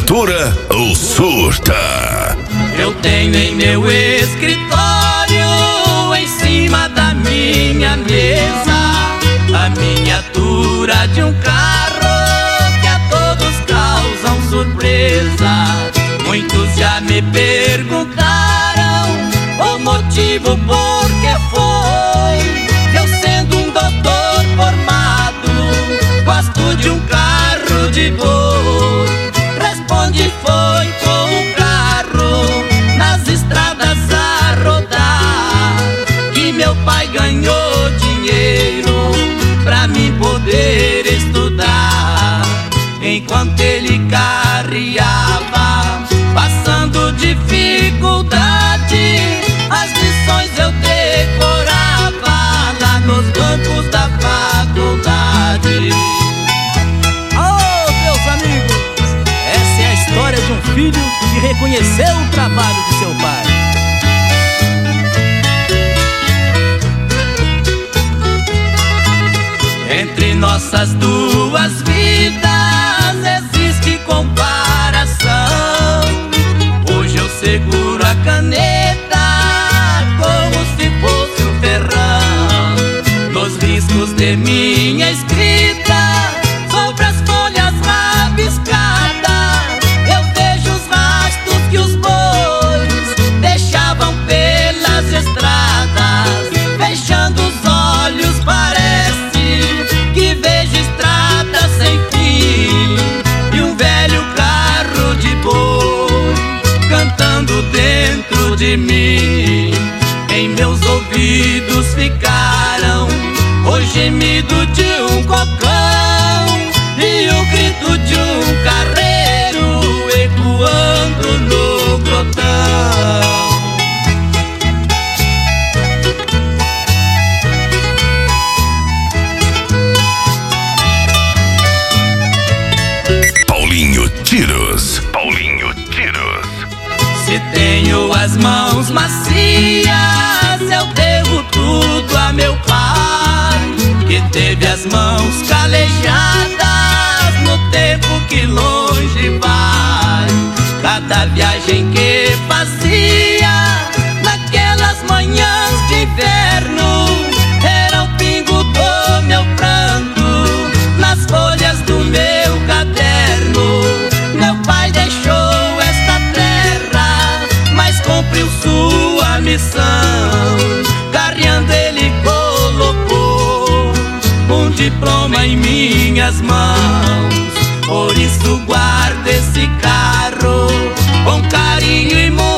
atura ou surta. Eu tenho em meu escritório, em cima da minha mesa, a miniatura de um carro que a todos causam surpresa. Muitos já me perguntaram o motivo por que foi. Eu sendo um doutor formado, gosto de um carro de boi. Responde, foi com um carro nas estradas a rodar que meu pai ganhou dinheiro pra mim poder estudar. Enquanto ele carreava, passando dificuldade, as lições eu decorava lá nos bancos da faculdade. Oh, meus amigos, essa é a história de um filho que reconheceu o trabalho de seu pai. Entre nossas duas vidas existe comparação. Hoje eu seguro a caneta como se fosse um ferrão. Nos riscos de minha escrita, sobre as folhas rabiscadas, eu vejo os rastros que os bois deixavam pelas estradas. Fechando os olhos parece que vejo estrada sem fim e um velho carro de boi cantando dentro de mim. Em meus ouvidos ficaram o gemido de um cocão e o grito de um carreiro ecoando no grotão. Paulinho Tiros. Paulinho Tiros. Se tenho as mãos macias, eu devo tudo a meu pai, que teve as mãos calejadas no tempo que longe vai. Cada viagem que fazia naquelas manhãs de inverno era o pingo do meu pranto nas folhas do meu caderno. Meu pai deixou esta terra, mas cumpriu sua missão. Carreando ele colocou um diploma em minhas mãos. Por isso guardo esse carro com carinho e muito